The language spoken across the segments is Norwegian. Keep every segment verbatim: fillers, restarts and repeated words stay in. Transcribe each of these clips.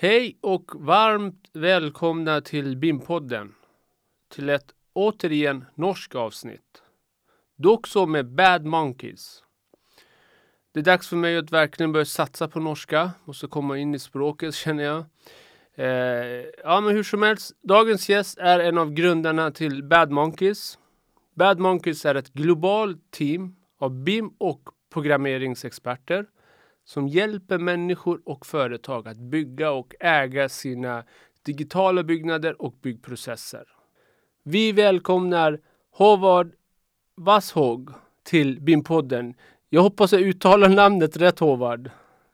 Hej och varmt välkomna till B I M-podden. Till ett återigen norsk avsnitt. Dock så med Bad Monkeys. Det är dags för mig att verkligen börja satsa på norska. Måste komma in i språket känner jag. Eh, ja men hur som helst. Dagens gäst är en av grundarna till Bad Monkeys. Bad Monkeys är ett globalt team av B I M och programmeringsexperter som hjälper människor och företag att bygga och äga sina digitala byggnader och byggprocesser. Vi välkomnar Håvard Vasshog till B I M-podden. Jag hoppas jag uttalar namnet rätt, Håvard.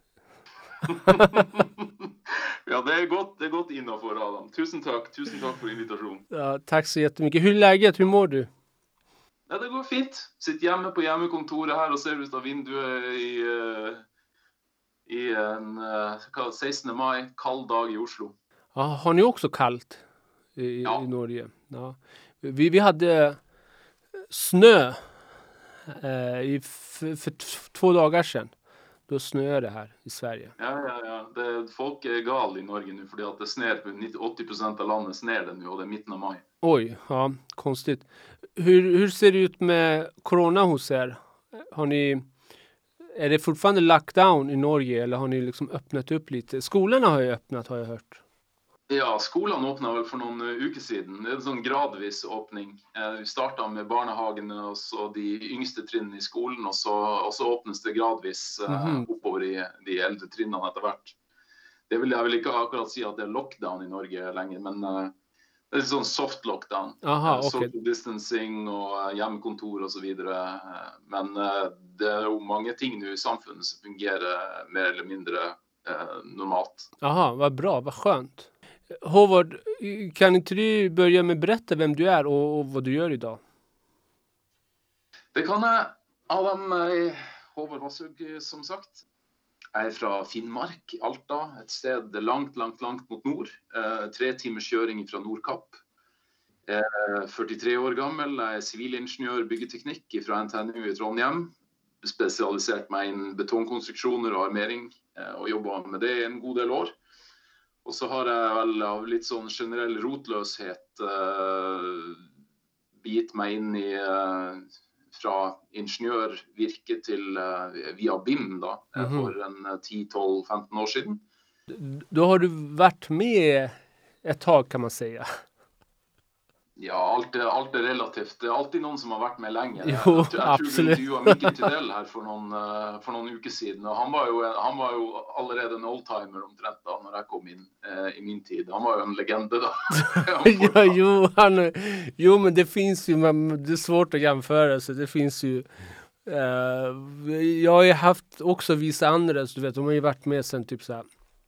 Ja, det är gott, det är gott innanför Adam. Tusen tack, tusen tack för invitation. Ja, tack så jättemycket. Hur är läget? Hur mår du? Ja, det går fint. Sitter hemma på hjemmekontoret här och ser ut av vinduet i, uh, i en uh, sextonde maj, kall dag i Oslo. Ja, har ni också kallt i, ja. i Norge? Ja. Vi, vi hade snö eh, i för, för t- två dagar sedan. Då snöade det här i Sverige. Ja, ja, ja. Det, folk är gal i Norge nu för att det snör på nittio till åttio procent av landet snör det nu och det är mitten av maj. Oj, ja, konstigt. Hur, hur ser det ut med corona hos er? Har ni, är det fortfarande lockdown i Norge eller har ni liksom öppnat upp lite? Skolorna har ju öppnat har jag hört. Ja, skolan öppnade väl för någon uke sedan. Det är en sån gradvis öppning. Vi startade med barnehagen och så de yngste trinnen i skolan och så, och så öppnas det gradvis mm-hmm. uppöver i de äldre trinnen efter vart. Det vill jag väl inte akkurat säga att det är lockdown i Norge längre, men det är en sån soft lockdown. Aha, okay. Social distancing och hjemmekontor och så vidare. Men det är ju många ting nu i samfunnet som fungerar mer eller mindre normalt. Aha, vad bra, vad skönt. Håvard, kan inte du börja med att berätta vem du är och, och vad du gör idag? Det kan jag. Adam Håvard Vasshog som sagt. Jag är från Finnmark, Alta, ett sted långt, långt, långt mot nord. Eh, tre timmars köring från Nordkapp. Eh, fyrtiotre år gammal, jag är civilingenjör byggeteknik från N T N U i Trondheim. Specialiserat mig i betongkonstruktioner och armering eh, och jobbat med det en god del år. Och så har jag väl av lite sån generell rotlöshet eh, bit mig in i eh, från ingenjörvirke till eh, via B I M då mm-hmm. för en tio, tolv, femton år sedan. Då har du varit med ett tag kan man säga. Ja, allt är, allt är relativt. Det är alltid någon som har varit med länge. Jo, jag, jag absolut. tror du intervjuade Mikkel Tidell här för någon, för någon uke sedan. Och han var ju, han var ju allerede en oldtimer omtrent då, när jag kom in eh, i min tid. Han var ju en legend då. ja, jo, han, jo, men det finns ju, man, det är svårt att jämföra så det finns ju. Uh, jag har ju haft också vissa andra, så du vet, de har ju varit med sen typ så här.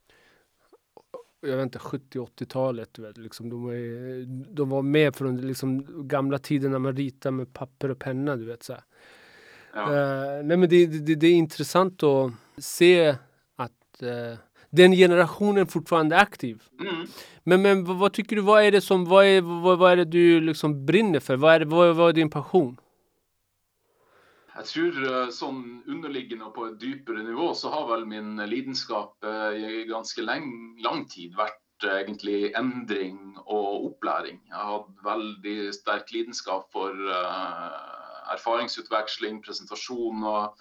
Jag vet inte, sjuttio-åttiotalet, du vet, liksom, de, var, de var med från liksom, gamla tiderna man ritade med papper och penna, du vet så här. Ja. Uh, nej men det, det, det är intressant att se att uh, den generationen fortfarande är aktiv. Mm. Men, men vad, vad tycker du, vad är det som, vad är, vad, vad är det du liksom brinner för? Vad är, det, vad, vad är din passion? Jag tror sån underliggande på ett djupare nivå så har väl min lidenskap i ganska lång, lång tid varit egentligen ändring och uppläring. Jag har väldigt stark lidenskap för uh, erfaringsutväxling, presentation och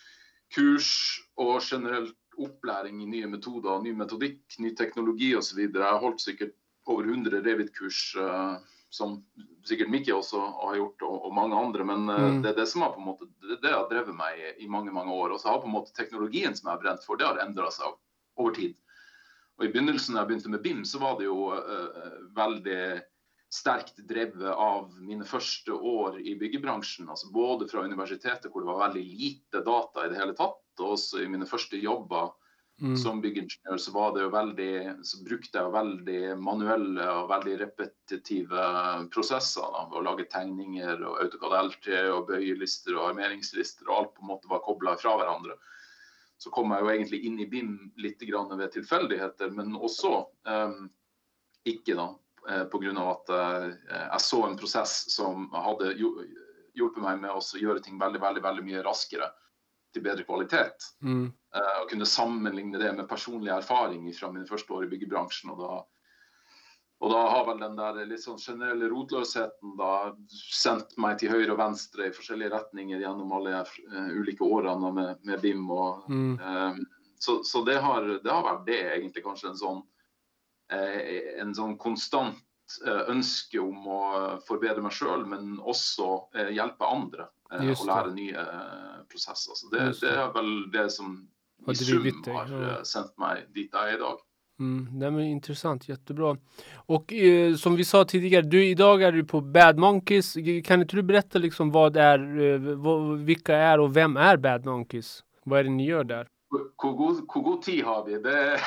kurs och generellt uppläring i nya metoder, ny metodik, ny teknologi och så vidare. Jag har hållit säkert över hundra Revit-kurs uh, som säkert Micke också har gjort och, och många andra, men mm. det är det som har på något det, det har drivit mig i många många år och så har på något teknologin som jag har bränt för det har ändrat sig över tid. Och i början när jag började med B I M så var det ju uh, väldigt starkt drivet av mina första år i byggbranschen, alltså både från universitetet där det var väldigt lite data i det hela tatt och också i mina första jobbar. Mm. Som byggingenjör så var det ju väldigt, så brukade jag väldigt manuella och väldigt repetitiva processer då, att laga tegningar och AutoCAD L tre och böjelister och armeringslister och allt på något var kopplat ifrån varandra. Så kom jag ju egentligen in i B I M lite grann vid tillfälligheter, men också um, icke då på grund av att uh, jag såg en process som hade hjälpt mig med att göra ting väldigt väldigt väldigt mycket raskare. til bedre kvalitet. Mm. Uh, og kunne sammenligne det med personlig erfaring fra mine første år i byggebransjen, og da Og da har vel den der litt sånn generelle rotløsheten da sendt meg til høyre og venstre i forskjellige retninger gjennom alle uh, ulike årene med, med B I M. Og, mm. uh, så så det, har, det har vært det egentlig kanskje en sånn, uh, en sånn konstant uh, ønske om å forbedre meg selv, men også uh, hjelpe andre uh, og lære nye uh, prosesser. Så det, det er vel det som i sum har uh, sendt meg dit jeg er i dag. Mm, det är intressant, jättebra. Och eh, som vi sa tidigare, du, idag är du på Bad Monkeys. Kan inte du berätta liksom vad är, eh, vad, vilka är och vem är Bad Monkeys? Vad är det ni gör där? Hvor god, hvor god tid har vi? Det,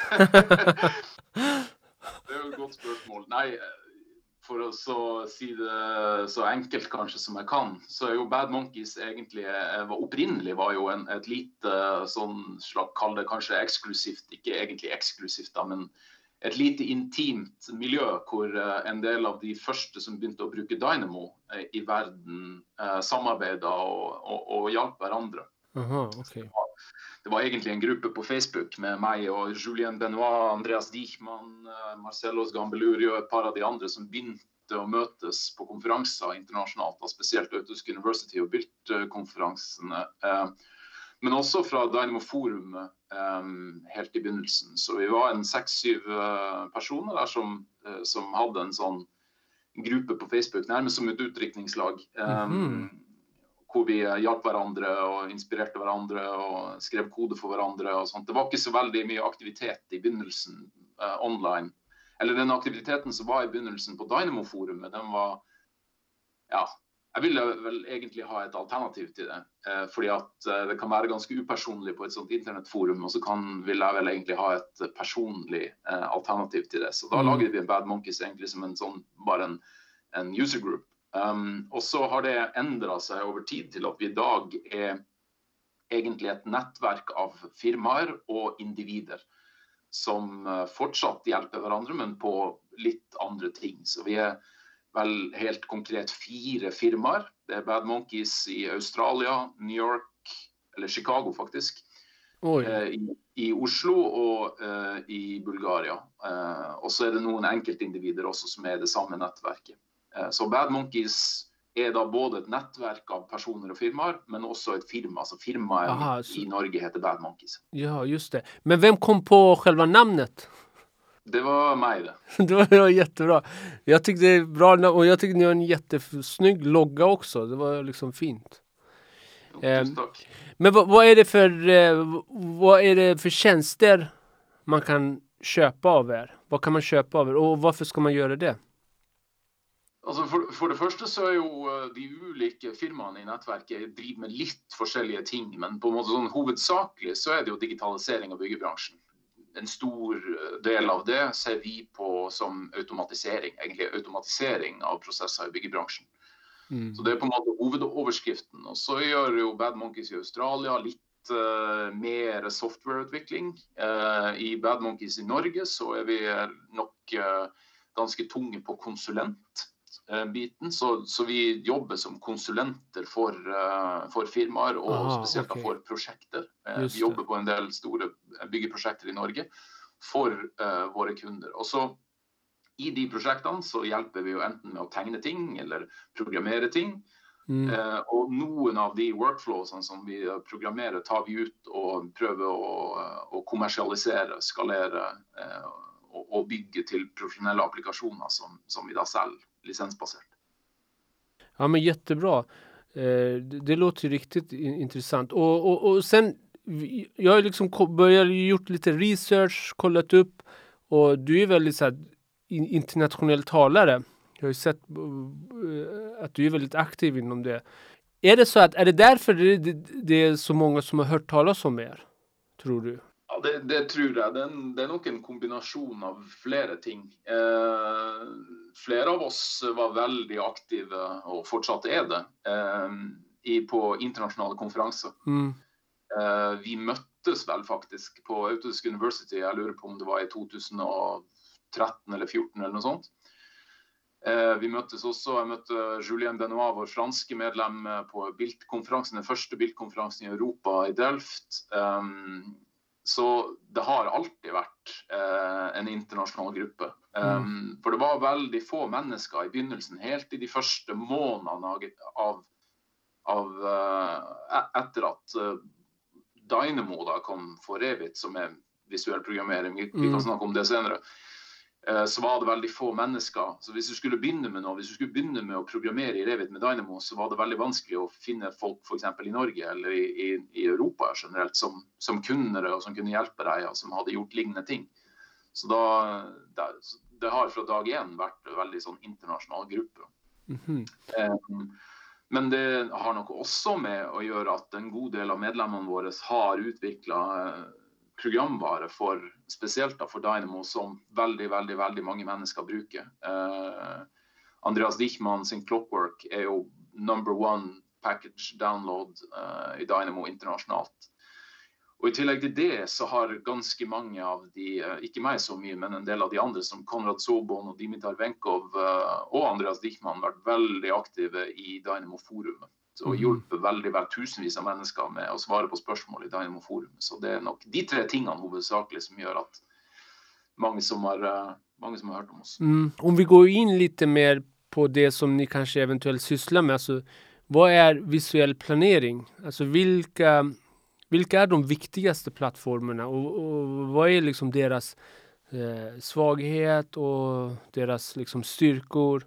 det er jo et godt spørsmål. Nei, for å så si det så enkelt kanskje som jeg kan, så er jo Bad Monkeys egentlig, var opprinnelig var jo en, et lite sånn slags, kall det kanskje eksklusivt, ikke egentlig eksklusivt da, men et lite intimt miljø hvor en del av de første som begynte å bruke Dynamo i verden samarbeidet og, og, og hjalp hverandre. Aha, okay. Det var egentlig en gruppe på Facebook med meg og Julien Benoit, Andreas Dichmann, Marcelos Gambelurio og et par av de andre som begynte å møtes på konferanser internasjonalt, og spesielt Autodesk University og Built-konferansene, men også fra Dynamo Forum helt i begynnelsen. Så vi var en seks-syv personer der som, som hadde en sånn gruppe på Facebook, nærmest som et utdrikningslag. Mm-hmm. Hvor vi hjalp hverandre og inspirerte hverandre og skrev kode for hverandre og sånt. Det var ikke så veldig mye aktivitet i begynnelsen uh, online. Eller den aktiviteten som var i begynnelsen på Dynamo-forumet, den var, ja, jeg ville vel egentlig ha et alternativ til det. Uh, fordi at uh, det kan være ganske upersonlig på et sånt internettforum, og så kan, vil jeg vel egentlig ha et personlig uh, alternativ til det. Så da mm. laget vi Bad Monkeys egentlig som en sånn, bare en, en user group. Um, og så har det endret seg over tid til at vi i dag er egentlig et nettverk av firmaer og individer som uh, fortsatt hjelper hverandre, men på litt andre ting. Så vi er vel helt konkret fire firmaer. Det er Bad Monkeys i Australia, New York, eller Chicago faktisk, uh, i, i Oslo og uh, i Bulgaria. Uh, og så er det noen enkeltindivider også som er det samme nettverket. Så Bad Monkeys er da både et nettverk av personer og firmaer, men också ett firma. Så firmaet Aha, så... i Norge heter Bad Monkeys. Ja, just det. Men vem kom på själva namnet? Det var mig det. Det var, det var jättebra. Jag tyckte det är bra, och jag tyckte ni har en jättesnygg logga också. Det var liksom fint. Jo, eh, tack. Men vad, vad är det för eh, vad är det för tjänster man kan köpa av er? Vad kan man köpa av er och varför ska man göra det? Altså for, for det første så er jo de ulike firmaene i nettverket driver med litt forskjellige ting, men på en måte sånn hovedsakelig så er det jo digitalisering av byggebransjen. En stor del av det ser vi på som automatisering, egentlig automatisering av prosesser i byggebransjen. Mm. Så det er på en måte hovedoverskriften. Og så gjør jo Bad Monkeys i Australia litt uh, mer softwareutvikling. Uh, I Bad Monkeys i Norge så er vi nok uh, ganske tunge på konsulent. Biten, så, så vi jobber som konsulenter for, uh, for firmaer og Aha, spesielt okay. for prosjekter. Uh, vi jobber på en del store byggeprosjekter i Norge for uh, våre kunder. Og så i de prosjektene så hjelper vi jo enten med å tegne ting eller programmere ting. Mm. Uh, og noen av de workflowsene som vi programmerer tar vi ut og prøver å, å kommersialisere, skalere uh, og, og bygge til professionelle applikasjoner som, som vi da selger. Licensbaserat. Ja, men jättebra. Eh, det, det låter ju riktigt intressant. Och, och, och sen, jag har liksom börjat gjort lite research, kollat upp, och du är väldigt så här, internationell talare. Jag har ju sett uh, att du är väldigt aktiv inom det. Är det så att, är det därför det, det, det är så många som har hört talas om er, tror du? Ja, det, det tror jeg. Det er, en, det er nok en kombinasjon av flere ting. Eh, flere av oss var veldig aktive, og fortsatt er det, eh, i, på internasjonale konferanser. Mm. Eh, vi møttes vel faktisk på Autodesk University, jeg lurer på om det var i to tusen og tretten eller fjorten eller noe sånt. Eh, vi møttes også, jeg møtte Julien Benoit, vår franske medlem, på bildkonferansen, den første bildkonferansen i Europa i Delft. Um, så det har alltid vært eh, en internasjonal gruppe. Um, mm. For det var veldig få mennesker i begynnelsen, helt i de første månedene av, av uh, etter at uh, Dynamo da kom for Revit, som er visuell programmering, vi, mm. vi kan snakke om det senere. Så var det veldig få mennesker. Så hvis du skulle begynne med noe, hvis du skulle begynne med å programmere i Revit med Dynamo, så var det veldig vanskelig å finne folk for eksempel i Norge eller i, i, i Europa generelt som, som kunne det og som kunne hjelpe deg og som hadde gjort lignende ting. Så da, det, det har fra dag én vært en veldig sånn internasjonal gruppe. Mm-hmm. Um, men det har nok også med å gjøre at en god del av medlemmene våre har utviklet programvare for, spesielt da for Dynamo, som veldig, veldig, veldig mange mennesker bruker. Uh, Andreas Dichmann sin Clockwork er jo number one package download uh, i Dynamo internasjonalt. Og i tillegg til det så har ganske mange av de, uh, ikke meg så mye, men en del av de andre som Konrad Sobon og Dimitar Venkov uh, og Andreas Dichmann vært veldig aktive i Dynamo-forumet. Og hjulpet veldig, veldig tusenvis av mennesker med å svare på spørsmål i Dynamo Forum. Så det er nok de tre tingene hovedsakelig som gjør at mange som har, mange som har hørt om oss. Mm. Om vi går in lite mer på det som ni kanske eventuellt sysslar med, alltså, vad är visuell planering? Alltså vilka, vilka är de viktigaste plattformarna och, och vad är liksom deras eh, svaghet och deras liksom styrkor?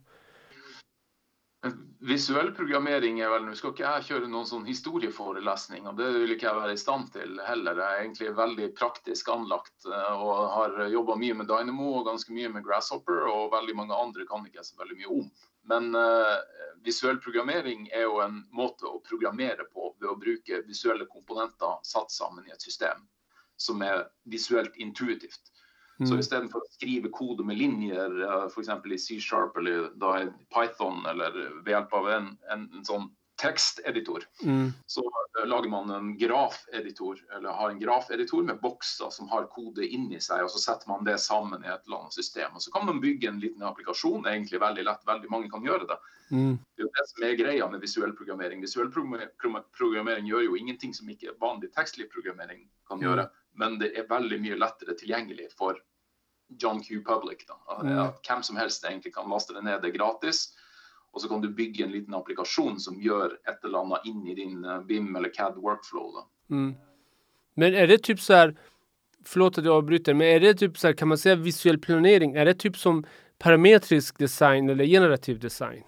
Visuell programmering er vel, nå skal ikke jeg kjøre noen sånn historieforelesning, og det vil ikke jeg være i stand til heller. Jeg er egentlig veldig praktisk anlagt og har jobbet mye med Dynamo og ganske mye med Grasshopper, og veldig mange andre kan ikke så veldig mye om. Men uh, visuell programmering er jo en måte å programmere på ved å bruke visuelle komponenter satt sammen i et system som er visuelt intuitivt. Mm. Så i stedet for å skrive kode med linjer, for eksempel i C-Sharp eller da i Python, eller ved hjelp av en, en, en sånn teksteditor, mm. så lager man en grafeditor, eller har en grafeditor med bokser som har kode inni seg, og så setter man det sammen i et eller annet system. Og så kan man bygge en liten applikasjon, egentlig veldig lett, veldig mange kan gjøre det. Mm. Det er jo det som er greia med visuell programmering. Visuell programmering gjør jo ingenting som ikke vanlig tekstlig programmering kan mm. gjøre. Men det er veldig mye lettere tilgjengelig for John Q. Public. Da. At mm. hvem som helst egentlig kan laste det ned, det er gratis, og så kan du bygge en liten applikasjon som gjør et eller annet inn i din B I M eller C A D workflow. Da. Mm. Men är det typ så här, förlåt att jag avbryter, men är det typ så här, kan man säga visuell planering, är det typ som parametrisk design eller generativ design?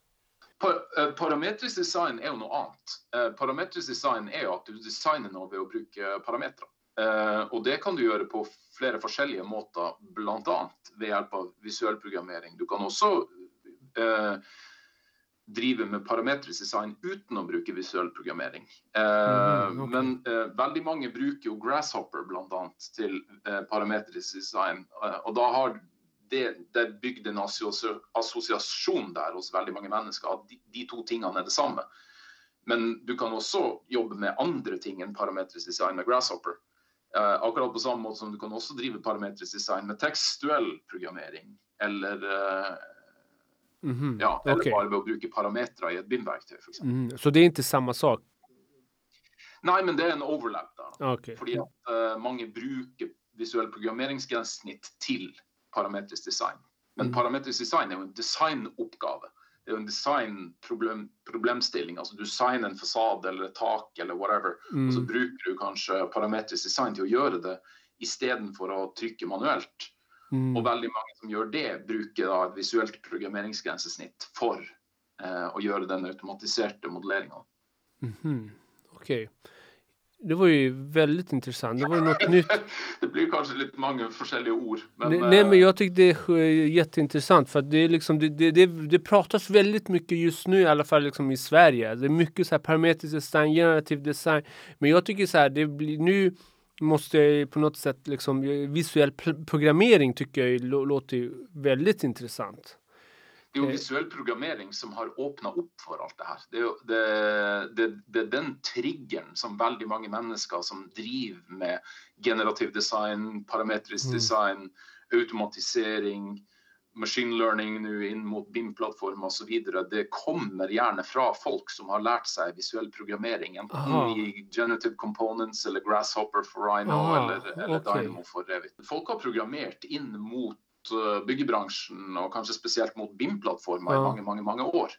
Pa- parametrisk design er jo noe annet. Parametrisk design er jo at du designer noe ved å bruke parametre. Uh, og det kan du gjøre på flere forskjellige måter, blant annet ved hjelp av visuell programmering. Du kan også uh, drive med parametrisk design uten å bruke visuell programmering. Uh, mm, okay. Men uh, veldig mange bruker jo Grasshopper blant annet til uh, parametrisk design, uh, og da har det, det bygd en assosiasjon der hos veldig mange mennesker at de, de to tingene er det samme. Men du kan også jobbe med andre ting enn parametrisk design med Grasshopper. Uh, akkurat på samme måte som du kan også drive parametrisk design med tekstuell programmering, eller, uh, mm-hmm. ja, eller okay. bare ved å bruke parametre i et B I M-verktøy, for eksempel. Mm. Så det er ikke samme sak? Nei, men det er en overlap der. Okay. Fordi at uh, mange bruker visuell programmeringsgrensesnitt til parametrisk design. Men mm. parametrisk design er jo en designoppgave. Det er jo en designproblem, problemstilling, altså du designer en fasade eller et tak eller whatever, mm. og så bruker du kanskje parametrisk design til å gjøre det i stedet for å trykke manuelt. Mm. Og veldig mange som gjør det, bruker da et visuelt programmeringsgrensesnitt for eh, å gjøre den automatiserte modelleringen. Mm-hmm. Okej. Det var ju väldigt intressant. Det var ju något nytt. Det blir kanske lite många forskjellige ord. Men, nej, nej, men jag tycker det är jätteintressant. För att det, är liksom, det, det, det, det pratas väldigt mycket just nu, i alla fall liksom i Sverige. Det är mycket så här parametrisk design, generativ design. Men jag tycker så här, det blir, nu måste jag på något sätt, liksom, visuell programmering tycker jag låter väldigt intressant. Det er jo visuell programmering som har åpnet opp for alt det her. Det er, jo, det, det, det er den triggeren som veldig mange mennesker som driver med generativ design, parametrisk design, automatisering, machine learning nu in mot B I M-plattformer och så vidare, det kommer gärna från folk som har lärt sig visuell programmering, enten i Generative Components eller Grasshopper for Rhino Aha, eller, eller okay. Dynamo for Revit. Folk har programmert in mot uh, byggebranschen och kanske speciellt mot B I M-plattformer ja. i många, många, många år.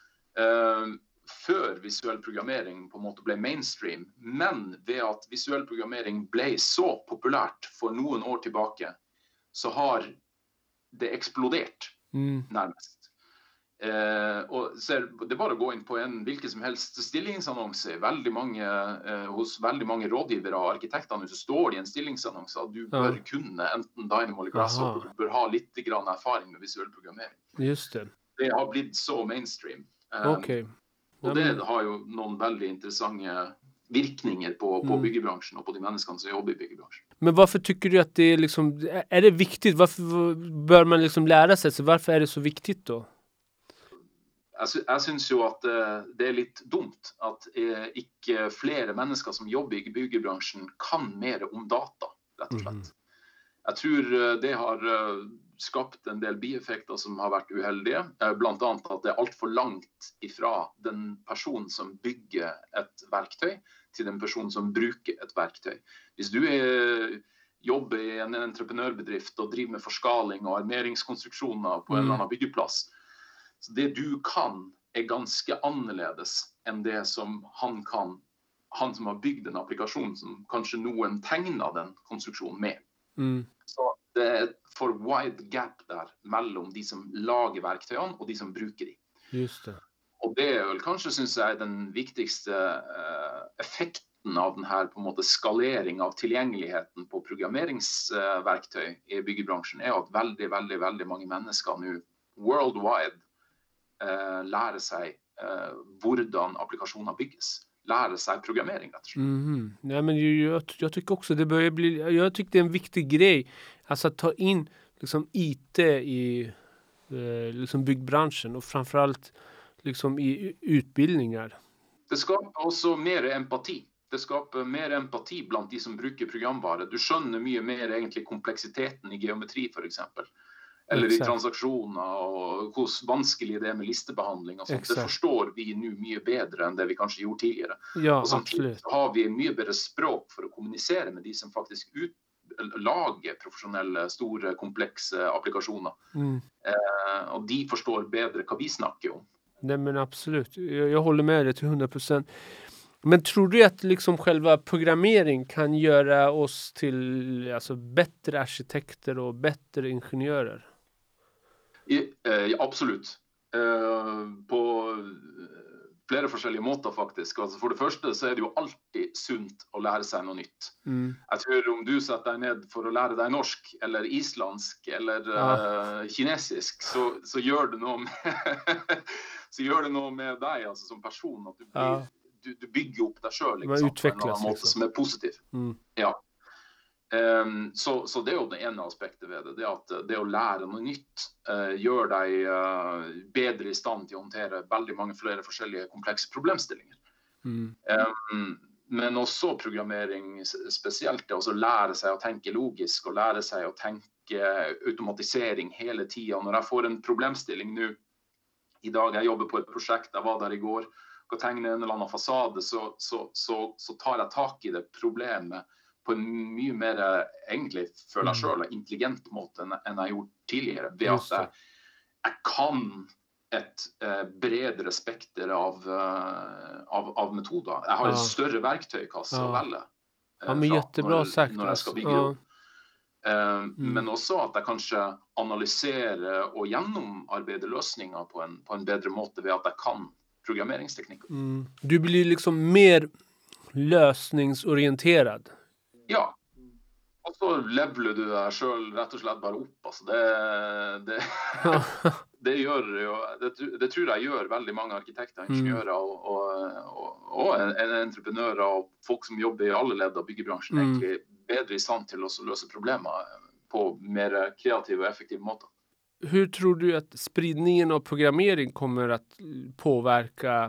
Uh, før visuell programmering på en måte ble mainstream, men ved at visuell programmering ble så populært for noen år tilbake, så har det eksplodert mm. nærmest. Eh, og så det er bare å gå inn på en hvilken som helst stillingsannonse. Veldig mange, eh, hos veldig mange rådgivere og arkitekter så står det i en stillingsannonse at du bør ja. kunne enten Dynamo eller Grasshopper, du bør ha litt grann erfaring med visuell programmering. Just det. Det har blitt så mainstream. Eh, okay. Og det har jo noen veldig interessante virkninger på, på byggebransjen og på de menneskene som jobber i byggebransjen. Men varför tycker du att det är liksom, är det viktigt? Varför bör man liksom lära sig? Så varför är det så viktigt då? Jeg, sy- jeg synes jo at uh, det er litt dumt at uh, ikke flere mennesker som jobber i byggebransjen kan mer om data, rett og slett. Mm. Jeg tror uh, det har uh, skapt en del bieffekter som har vært uheldige, blant annet at det er alt for langt ifra den personen som bygger et verktøy til den personen som bruker et verktøy. Hvis du er, jobber i en entreprenørbedrift og driver med forskaling og armeringskonstruksjoner på en eller annen byggeplass, så det du kan er ganske annerledes enn det som han kan, han som har bygd en applikasjon som kanskje noen tegner den konstruksjonen med. Mm. Så det er for wide gap der mellom de som lager verktøyene og de som bruker de. Just det. Og det er vel kanskje, synes jeg, den viktigste uh, effekten av den her på en måte skalering av tilgjengeligheten på programmeringsverktøy uh, i byggebransjen er at veldig, veldig, veldig mange mennesker nå worldwide uh, lærer seg uh, hvordan applikasjoner bygges. Lära sig programmering rätt och slett. Mm. Nej, men jag, jag, jag tycker också det börjar bli, jag tycker det är en viktig grej alltså att ta in liksom I T i eh, liksom byggbranschen och framförallt liksom i utbildningar. Det skapar också mer empati. Det skapar mer empati bland de som bruker programvare. Du skjønner mye mer egentlig kompleksiteten i geometri for eksempel. Eller i transaksjoner og hvor vanskelig det er med listebehandling og sånt. Det forstår vi nu mye bedre enn det vi kanskje gjorde tidligere. Ja, og samtidig har vi mye bedre språk for å kommunisere med de som faktisk ut, lager profesjonelle, store, komplekse applikasjoner. Mm. Eh, og de forstår bedre hva vi snakker om. Nej, men absolut. Jag, jag håller med dig till hundra procent. Men tror du att liksom själva programmering kan göra oss till alltså, bättre arkitekter och bättre ingenjörer? I, eh, absolutt. Eh, på flere forskjellige måter faktisk. Altså for det første så er det jo alltid sunt å lære seg noe nytt. Mm. Jeg tror om du setter deg ned for å lære deg norsk, eller islandsk, eller ja. uh, kinesisk, så, så, gjør det noe med, så gjør det noe med deg altså, som person, at du, blir, ja. du, du bygger opp deg selv liksom, på en eller annen måte liksom. Som er positiv. Mm. Ja. Um, så, så det er jo det ene aspektet ved det, det at det å lære noe nytt uh, gjør deg uh, bedre i stand til å håndtere veldig mange flere forskjellige komplekse problemstillinger. Mm. Um, men også programmering spesielt, det å lære seg å tenke logisk og lære seg å tenke automatisering hele tiden. Når jeg får en problemstilling nå, i dag jeg jobber på et prosjekt, jeg var der i går, og tegner en eller annen fasade, så, så, så, så tar jeg tak i det problemet på en mye mer, egentlig, føler jeg selv, intelligent måte enn jeg har gjort tidligere. Ved at jeg, jeg kan et uh, bredere spekter av, uh, av, av metoder. Jeg har en større verktøykasse ja. Å velge uh, ja, men jättebra når, sagt, når jeg skal bygge ja. opp. Uh, mm. Men også at jeg kanskje analyserer og gjennomarbeider løsninger på en, på en bedre måte ved at jeg kan programmeringsteknikker. Mm. Du blir liksom mer løsningsorienterad. Ja, og så leveler du deg selv rett og slett bare opp. Altså det, det, det, gjør jo, det, det tror jeg gjør veldig mange arkitekter, ingeniører og, og, og, og entreprenører og folk som jobber i alle ledd av byggebransjen mm. egentlig bedre i stand til å løse problemer på mer kreative og effektive måter. Hur tror du att spridningen av programmering kommer att påverka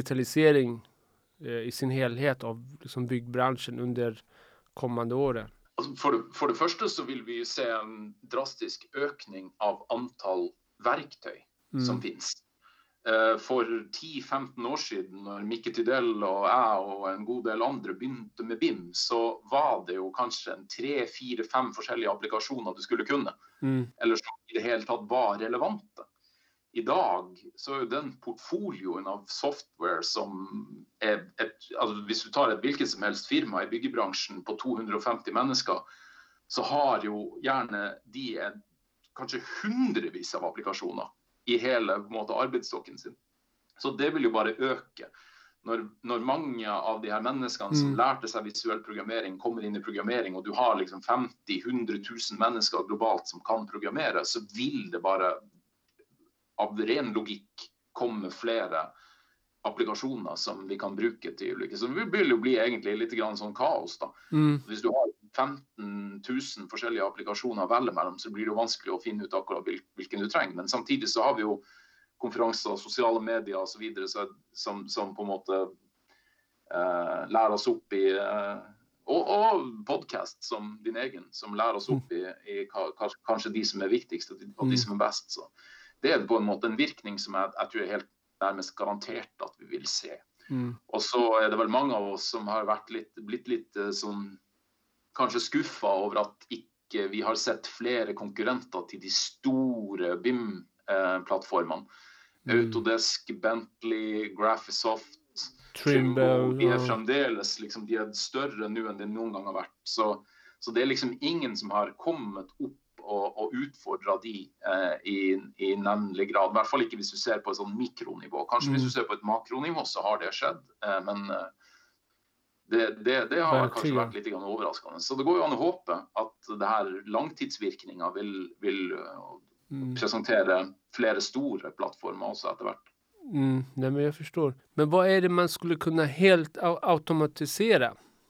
digitalisering i sin helhet av liksom byggbranschen under kommande åren? Altså for, det, for det første så vil vi se en drastisk økning av antall verktøy mm. som finnes. For ti til femten år siden, når Mikke Tydell og jeg og en god del andre begynte med B I M, så var det jo kanskje en tre, fire, fem forskjellige applikasjoner du skulle kunne, mm. eller som i det hele tatt var relevante. I dag så er jo den portfolioen av software som er et, altså hvis du tar et hvilket som helst firma i byggebransjen på to hundre og femti mennesker, så har jo gjerne de en, kanskje hundrevis av applikasjoner i hele på en måte, arbeidsstokken sin. Så det vil jo bare øke. Når, når mange av de her menneskene som mm. lærte seg visuell programmering kommer inn i programmering, og du har liksom femti til hundre tusen mennesker globalt som kan programmere, så vil det bare av ren logikk komme flere applikasjoner som vi kan bruke til ulike. Så det vil jo bli egentlig litt grann sånn kaos da. Mm. Hvis du har femten tusen forskjellige applikasjoner å velge mellom, så blir det jo vanskelig å finne ut akkurat hvilken du trenger. Men samtidig så har vi jo konferanser, sosiale medier og så videre, så, som, som på en måte eh, lærer oss opp i, eh, og, og podcast som din egen, som lærer oss opp i, i kanskje de som er viktigst og de, og de som er best. Så det er på en måte en virkning som jeg, jeg tror er helt nærmest garantert at vi vil se. Mm. Og så er det vel mange av oss som har vært litt, blitt litt sånn kanskje skuffa over at ikke vi har sett flere konkurrenter til de store B I M-plattformene. Mm. Autodesk, Bentley, Graphisoft, Trimble, de er fremdeles liksom, de er større nå enn det noen gang har vært. Så, så det er liksom ingen som har kommet opp og, og utfordret de eh, i, i nevnelig grad. I hvert fall ikke hvis du ser på et sånn mikronivå. Kanskje mm. hvis du ser på et makronivå så har det skjedd, eh, men eh, Det, det, det har kanskje vært litt overraskende. Så det går jo an å håpe at det her langtidsvirkningen vil, vil mm. presentere flere store plattformer også etter hvert. Mm, nej, men jag förstår. Men vad är det man skulle kunna helt automatisera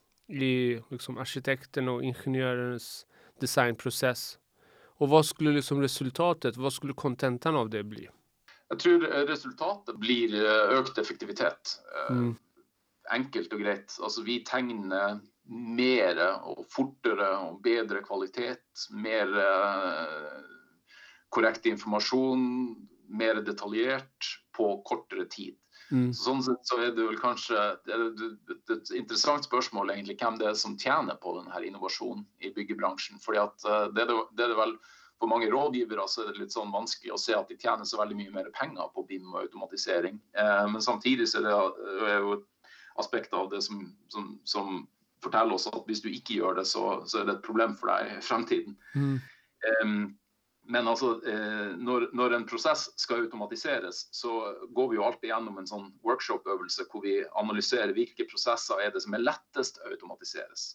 i liksom, arkitekten och ingenjörens designprocess? Och vad skulle liksom resultatet, vad skulle kontentan av det bli? Jag tror resultatet blir ökt effektivitet. Mm. Enkelt og greit. Altså vi tegner mer og fortere og bedre kvalitet, mer uh, korrekt informasjon, mer detaljert på kortere tid. Mm. Så sånn sett så er det vel kanskje det er et, et interessant spørsmål egentlig hvem det er som tjener på denne innovasjonen i byggebransjen. Fordi at uh, det, er det, det er det vel for mange rådgivere så er det litt sånn vanskelig å se at de tjener så veldig mye mer penger på B I M og automatisering. Uh, men samtidig så er det uh, jo aspekter av det som, som, som forteller oss at hvis du ikke gjør det, så, så er det et problem for deg i fremtiden. Mm. Um, men altså, eh, når, når en prosess skal automatiseres, så går vi jo alltid gjennom en sånn workshop-øvelse hvor vi analyserer hvilke prosesser er det som er lettest å automatiseres.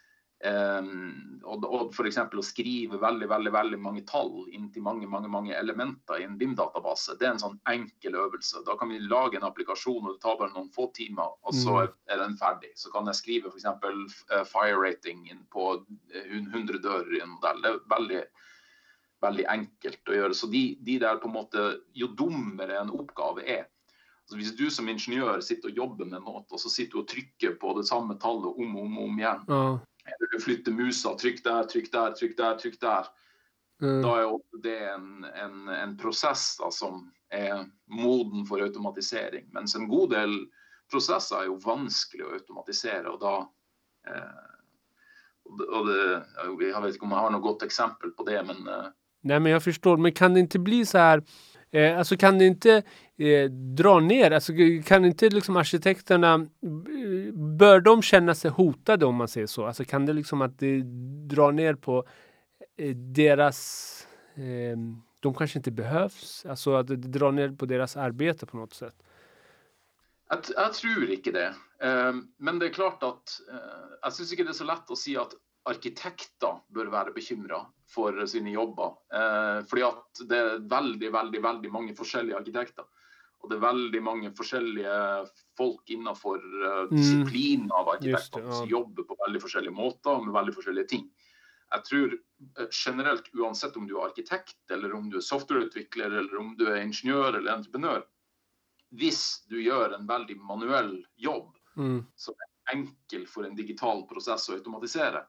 Um, og, og for eksempel å skrive veldig, veldig, veldig mange tall inn til mange, mange, mange elementer i en B I M-database, det er en sånn enkel øvelse. Da kan vi lage en applikasjon, og det tar bare noen få timer, og så er, er den ferdig. Så kan jeg skrive for eksempel uh, fire rating inn på hundre dører i en modell. Det er veldig, veldig enkelt å gjøre. Så de, de der på en måte, jo dummere en oppgave er, så hvis du som ingeniør sitter og jobber med noe, og så sitter du og trykker på det samme tallet om og om, om igjen, ja. Eller du flytter musa, trykk der, trykk der, trykk der, trykk der. Mm. Da er jo det en, en, en prosess da, som er moden for automatisering. Mens en god del prosesser er jo vanskelig å automatisere, og da... Eh, og det, jeg vet ikke om jeg har noe godt eksempel på det, men... Eh, Nej, men jag förstår. Men kan det inte bli så här... Eh, alltså kan det inte eh, dra ner, alltså kan inte liksom arkitekterna, bör de känna sig hotade om man säger så, alltså kan det liksom att det drar ner på eh, deras eh, de kanske inte behövs, alltså att det drar ner på deras arbete på något sätt? Jag, jag tror ikke det, eh, men det er klart at eh, jeg synes ikke det er så lett å si at arkitekter bør være bekymret for sine jobber, eh, fordi at det er veldig, veldig, veldig mange forskjellige arkitekter, og det er veldig mange forskjellige folk innenfor uh, disiplinen av arkitekter, det, ja. Som jobber på veldig forskjellige måter og med veldig forskjellige ting. Jeg tror uh, generelt, uansett om du er arkitekt, eller om du er softwareutvikler, eller om du er ingeniør eller entreprenør, hvis du gjør en veldig manuell jobb, mm. som er enkel for en digital prosess å automatisere,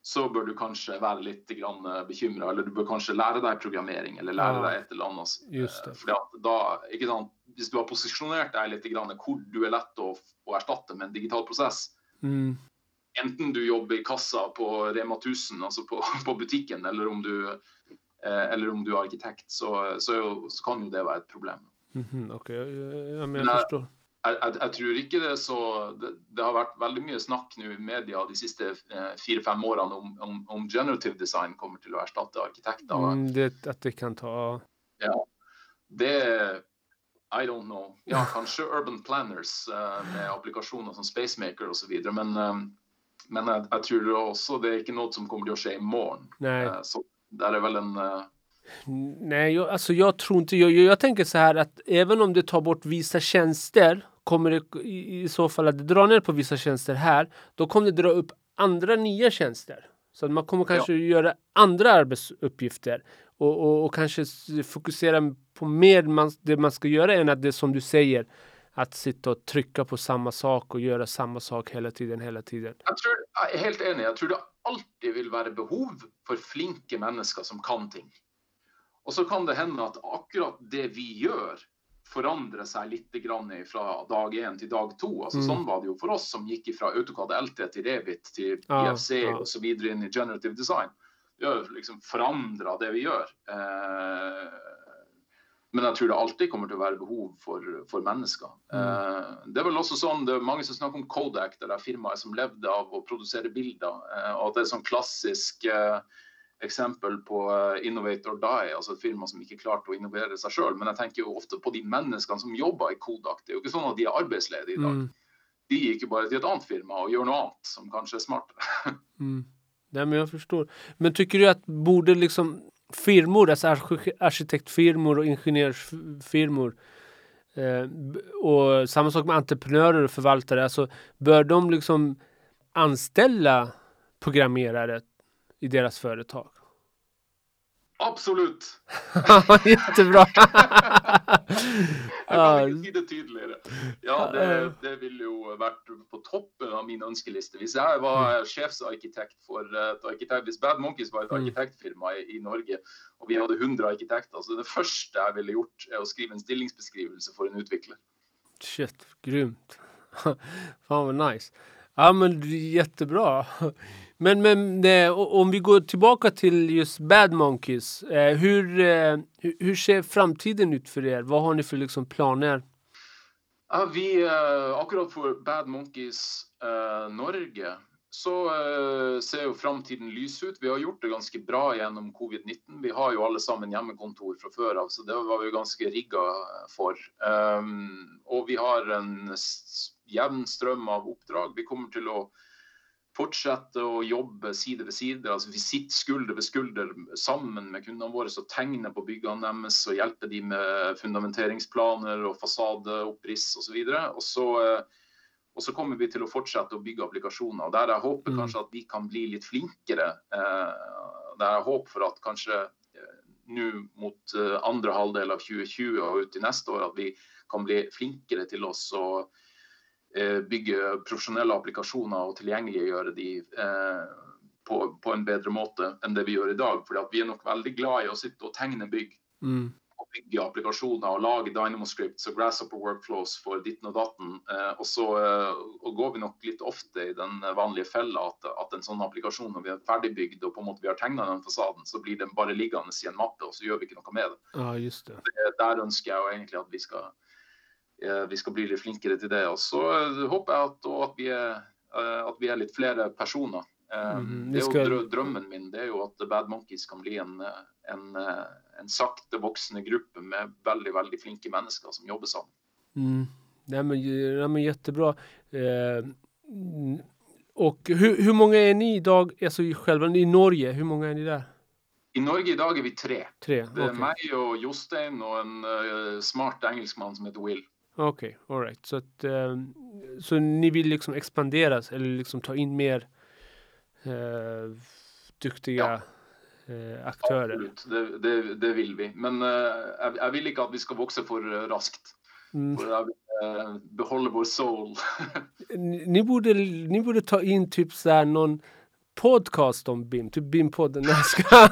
så bör du kanske vara lite grann bekymrad, eller du bör kanske lära dig programmering eller lära Ja, dig ett eller annat. just det. För att då, inte sant, hvis du har positionerat dig lite grann hur du är lätt att, att erstatta med en digital process. Mm. Enten du jobbar i kassa på Rema tusen, alltså på, på butiken, eller om du eh, eller om du är arkitekt, så, så, så kan ju det vara ett problem. Mm-hmm, okej, okay. ja, men jag Men, förstår. Jag, jag, jag tror inte det så det, det har varit väldigt mycket snack nu i media de sista eh, fyra fem åren om, om, om generative design kommer till att ersätta arkitekter. Mm, det, att det kan ta... Ja, det I don't know. Ja, kanske urban planners eh, med applikationer som Spacemaker och så vidare, men eh, men jag, jag tror också det är inte något som kommer att ske imorgon. Nej. Eh, så där är väl en eh... Nej, jag, alltså jag tror inte, jag, jag tänker så här att även om det tar bort vissa tjänster, kommer det i, i så fall att dra ner på vissa tjänster här, då kommer det dra upp andra nya tjänster. Så att man kommer kanske ja. göra andra arbetsuppgifter och, och, och kanske fokusera på mer man, det man ska göra än att det som du säger, att sitta och trycka på samma sak och göra samma sak hela tiden, hela tiden. Jag tror, jag är helt enig, jag tror det alltid vill vara behov för flinke människor som kan ting. Och så kan det hända att akkurat det vi gör förändrar sig lite grann från dag en till dag två. Alltså mm. sån var det ju för oss som gick ifrån AutoCAD L T till Revit till ja, P F C ja. och så vidare in i generative design. Det har liksom förändrat det vi gör. Eh, men jag tror det alltid kommer att vara behov för, för människor. Mm. Eh, det är väl också sån, det är många som snackar om Kodak, det där firma som levde av att producera bilder. Eh, och att det är sån klassisk eh, exempel på uh, Innovate or Die, alltså ett firma som inte klart att innovera sig själv. Men jag tänker ju ofta på de människor som jobbar i Kodak. Det är ju inte så att de är arbetslediga idag. Mm. De gick ju bara till ett annat firma och gör något annat som kanske är smartare. mm. Nej, men jag förstår. Men tycker du att borde liksom firmor, alltså arkitektfirmor och ingenjörsfirmor eh, och samma sak med entreprenörer och förvaltare, alltså bör de liksom anställa programmerare i deras företag? Absolut. Jättebra. Jag kan inte säga det tydligare. Ja, det, det vill ju varit på toppen av min önskelista. Hvis jag var mm. chefsarkitekt för ett arkitekt, Bad Monkeys var ett mm. arkitektfirma i, i Norge och vi hade hundra arkitekter. Så det första jag ville gjort är att skriva en stillingsbeskrivelse för en utvecklare. Shit, grymt. Fan vad nice. Ja, men det är jättebra. Men, men det, om vi går tillbaka till just Bad Monkeys, eh, hur, eh, hur ser framtiden ut för er? Vad har ni för liksom planer? Ja, vi, eh, akkurat för Bad Monkeys eh, Norge så eh, ser ju framtiden lys ut. Vi har gjort det ganska bra genom covid nitton. Vi har ju alla samman hemmakontor från förr av, så det var vi ganska rigga för. Um, och vi har en jämn ström av uppdrag. Vi kommer till att fortsätta att jobba sida vid sida, alltså vi sitter skulder vid skulder samman med kunderna våra och tegna på byggene deres och hjälpa dem med fundamenteringsplaner och fasadoppriss och så vidare. Och så, och så kommer vi till att fortsätta att bygga applikationer. Och där är hoppet mm. kanske att vi kan bli lite flinkare. Där är hopp för att kanske nu mot andra halvdel av tjugo tjugo och ut i nästa år att vi kan bli flinkare till oss och bygga professionella applikationer och tillgängliggöra de eh, på, på en bättre måte än det vi gör idag. För att vi är nog väldigt glada i att sitta och tegna bygg mm. och bygga applikationer och laga Dynamo scripts och Grasshopper workflows för ditten och datten. Eh, och så eh, och går vi nog lite ofta i den vanliga fällan att, att en sån applikation, när vi är färdigbyggd och på något vi har tecknat den fasaden, så blir den bara liggande i en mappe och så gör vi inte något med det. Ja, just det. det där önskar jag egentligen att vi ska vi ska bli lite flinkare till det, och så hoppas jag att, att, vi är, att vi är lite fler personer. Mm, det är ska... ju drömmen min, det är ju att Bad Monkeys kan bli en, en, en sakta vuxen grupp med väldigt, väldigt flinka människor som jobbar samman. Mm. Nej, men, nej, men jättebra. Eh, och hur, hur många är ni idag, alltså själva i Norge, hur många är ni där? I Norge idag är vi tre. tre det är okay. mig och Jostein och en uh, smart engelskman som heter Will. Okej, okay, all right. Så att eh, så ni vill liksom expandera eller liksom ta in mer eh, duktiga ja. eh, aktörer? Absolut, det, det, det vill vi. Men eh, jag, jag vill inte att vi ska växa för raskt. Mm. För att eh, behålla vår soul. ni, ni, borde, ni borde ta in typ så här någon podcast om B I M. Typ B I M-podden. Nej, jag ska...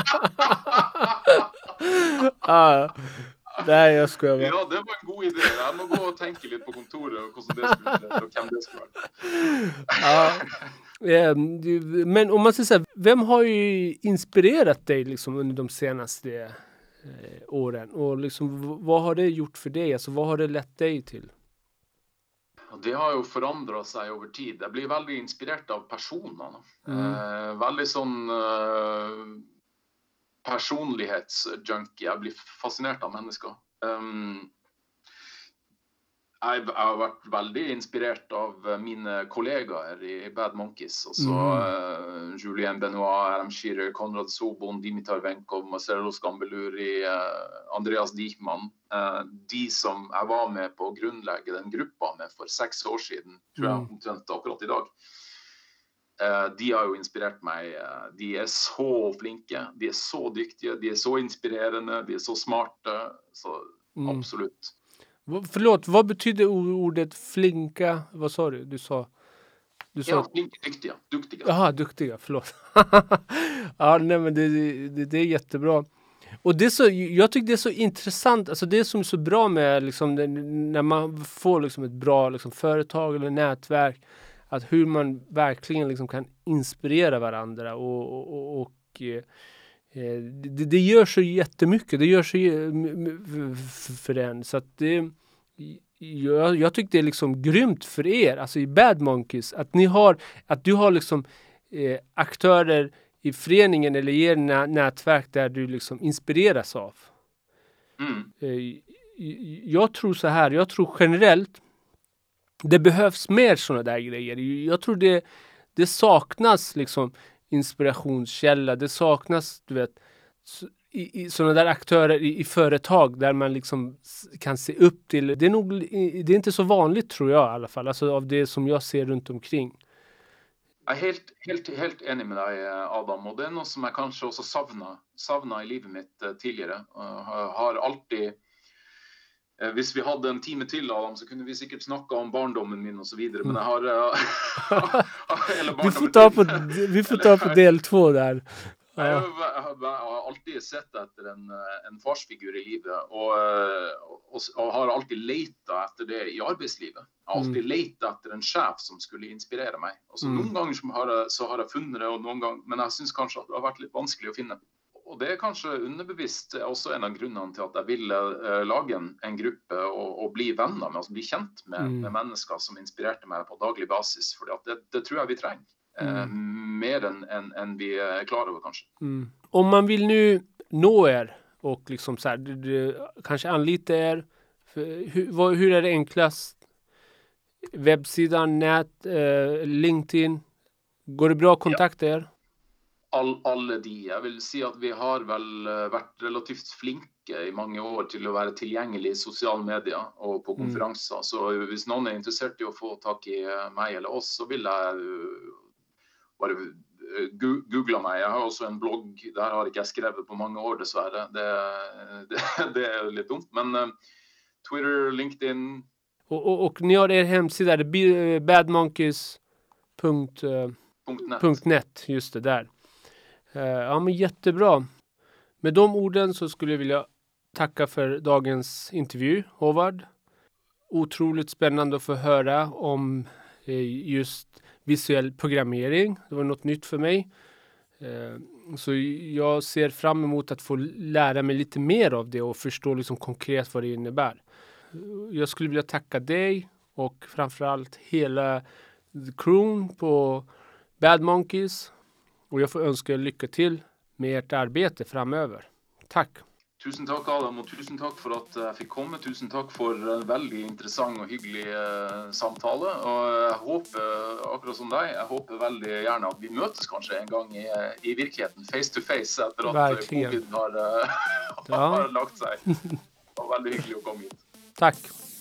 ah, nej, jag skojar bara. Ja, det var en god idé. Jag må gå och tänka lite på kontoret och hur det skulle och vem det skulle vara. Ja, men om man säger så här, vem har ju inspirerat dig liksom under de senaste eh, åren? Och liksom, vad har det gjort för dig? Alltså, vad har det lett dig till? Det har ju förändrat sig över tid. Jag blir väldigt inspirerad av personerna. Mm. Eh, väldigt sån eh, personlighetsjunkie. Jag blir fascinerad av människor. Um, jag har varit väldigt inspirerad av mina kollegor i Bad Monkeys. Och så mm. uh, Julien Benoit, Adam Shearer, Konrad Sobon, Dimitar Venkov, Marcelo Scambelluri, uh, Andreas Dikman. Uh, de som jag var med på att grundlägga den gruppen med för sex år sedan, tror jag, omtrent akkurat idag. Uh, de har ju inspirerat mig. Uh, de är så flinke, de är så duktiga, de är så inspirerande, de är så smarta. Så mm. absolut. Förlåt, vad betyder ordet flinka? Vad sa du? Du sa... Du sa... Ja, flinka, duktiga. Duktiga. Jaha, duktiga, förlåt. Ja, nej, men det, det, det är jättebra. Och det är så, jag tycker det är så intressant, alltså det som är så bra med liksom, när man får liksom ett bra liksom, företag eller nätverk, att hur man verkligen liksom, kan inspirera varandra och, och, och, och Det, det gör så jättemycket. Det gör så för en. Så att det, jag, jag tycker det är liksom grymt för er, alltså i Bad Monkeys, att ni har, att du har liksom eh, aktörer i föreningen eller i er nä- nätverk där du liksom inspireras av. Mm. Eh, jag tror så här, jag tror generellt det behövs mer sådana där grejer. Jag tror det, det saknas liksom inspirationskälla. Det saknas, du vet, i, i sådana där aktörer i, i företag där man liksom kan se upp till. Det är nog, det är inte så vanligt, tror jag i alla fall, alltså av det som jag ser runt omkring. Jag är helt, helt, helt enig med dig, Adam, och det är något som jag kanske också savnar, savnar i livet mitt tidigare. Jag har alltid, hvis vi hade en timme till, Adam, så kunde vi säkert snacka om barndomen min och så vidare, men jag har eller vi får ta på vi får ta på del två där. Ja. Jag, har, jag har alltid sett efter en en farsfigur i livet och, och, och har alltid letat efter det i arbetslivet. Jag har alltid mm. letat efter en chef som skulle inspirera mig. Och så mm. någon gånger så har jag så har jag funnit det, och någon gång, men jag syns kanske att det har varit lite vanskligt att finna. Och det är kanske underbevisst också en av grunderna till att jag ville uh, laga en, en grupp och, och bli vänner med, alltså bli känt med, mm. med människor som inspirerade mig på daglig basis. För att det, det tror jag vi tränger. Mm. Uh, mer än, än, än vi är klara över kanske. Mm. Om man vill nu nå er och liksom så här, du, du, kanske anlita er, hur, vad, hur är det enklast? Webbsidan, nät, uh, LinkedIn? Går det bra att kontakta er? All, alla de. Jag vill säga att vi har väl varit relativt flinke i många år till att vara tillgängliga i social media och på konferenser. Mm. Så om någon är intresserad i att få tag i mig eller oss, så vill jag bara googla mig. Jag har också en blogg, där har jag inte skrivit på många år dessvärre. Det, det, det är lite dumt, men uh, Twitter, LinkedIn. Och, och, och ni har er hemsida, badmonkeys punkt net, just det där. Uh, ja, men jättebra. Med de orden så skulle jag vilja tacka för dagens intervju, Håvard. Otroligt spännande att få höra om eh, just visuell programmering. Det var något nytt för mig. Uh, så jag ser fram emot att få lära mig lite mer av det och förstå liksom konkret vad det innebär. Uh, jag skulle vilja tacka dig och framförallt hela crewn på Bad Monkeys. Och jag får önska er lycka till med ert arbete framöver. Tack! Tusen tack, Adam, och tusen tack för att jag fick komma. Tusen tack för en väldigt intressant och hygglig uh, samtale. Och jag hoppas, akkurat som dig, jag hoppas väldigt gärna att vi möts kanske en gång i, i verkligheten, face to face, efter att verkligen. Covid har, uh, ja. har lagt sig. Det var väldigt hyggligt att komma hit. Tack!